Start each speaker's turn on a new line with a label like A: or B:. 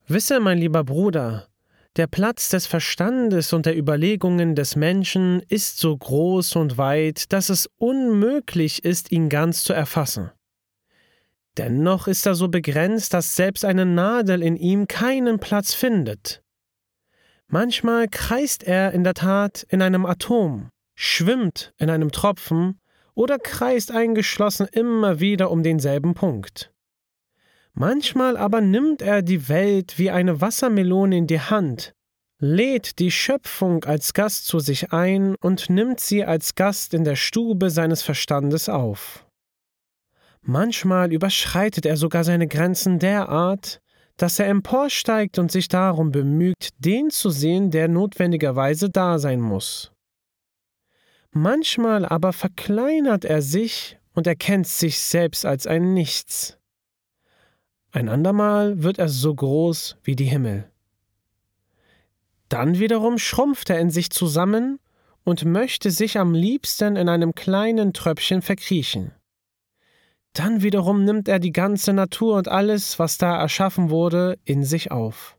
A: Wisse, mein lieber Bruder, der Platz des Verstandes und der Überlegungen des Menschen ist so groß und weit, dass es unmöglich ist, ihn ganz zu erfassen. Dennoch ist er so begrenzt, dass selbst eine Nadel in ihm keinen Platz findet. Manchmal kreist er in der Tat in einem Atom, schwimmt in einem Tropfen oder kreist eingeschlossen immer wieder um denselben Punkt. Manchmal aber nimmt er die Welt wie eine Wassermelone in die Hand, lädt die Schöpfung als Gast zu sich ein und nimmt sie als Gast in der Stube seines Verstandes auf. Manchmal überschreitet er sogar seine Grenzen derart, dass er emporsteigt und sich darum bemüht, den zu sehen, der notwendigerweise da sein muss. Manchmal aber verkleinert er sich und erkennt sich selbst als ein Nichts. Ein andermal wird er so groß wie die Himmel. Dann wiederum schrumpft er in sich zusammen und möchte sich am liebsten in einem kleinen Tröpfchen verkriechen. Dann wiederum nimmt er die ganze Natur und alles, was da erschaffen wurde, in sich auf.